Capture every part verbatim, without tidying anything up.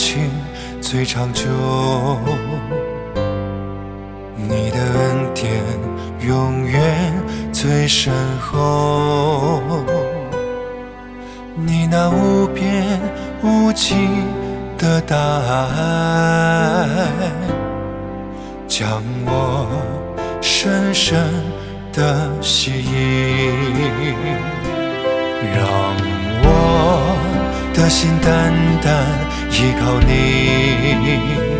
情最长久，你的恩典永远最深厚，你那无边无际的大爱，将我深深的吸引，让我的心单单依靠你，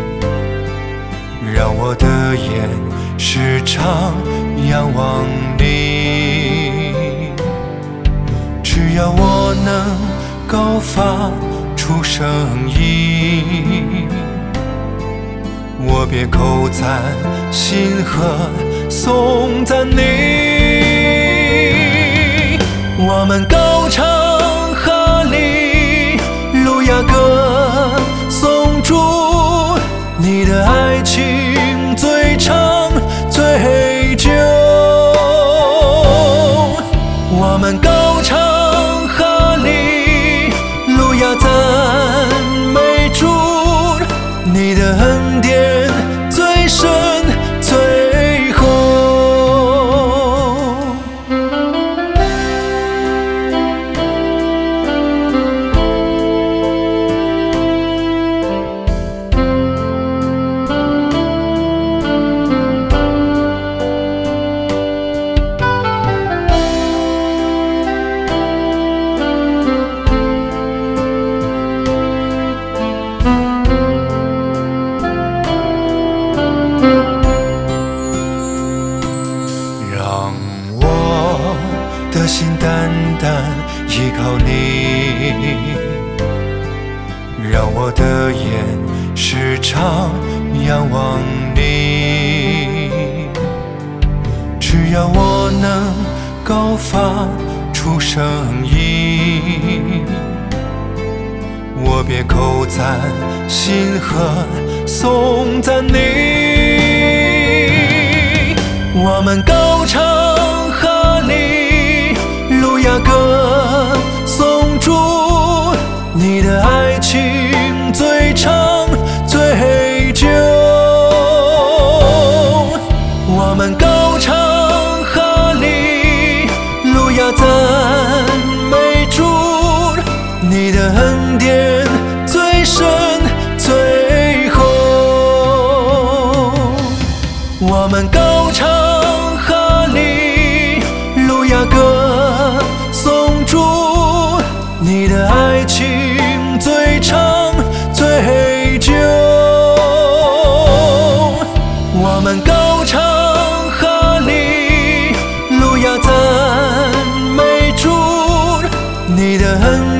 让我的眼时常仰望你。只要我能够发出声音，我便口赞心和颂赞你。我们高唱哈利路亚歌颂主，你的爱情最长最久。我们高唱哈利路亚赞美主，你的恩典最深最厚。的心单单依靠你，让我的眼时常仰望你。只要我能够发出声音，我便口赞心和颂赞你。我们高唱哈利路亚歌颂主，你的爱情最长最久。我们高唱哈利路亚赞美主，你的恩典最深最厚。我们高唱哈利路亚歌颂主，你的爱情最长最久。我们高唱哈利路亚赞美主，你的恩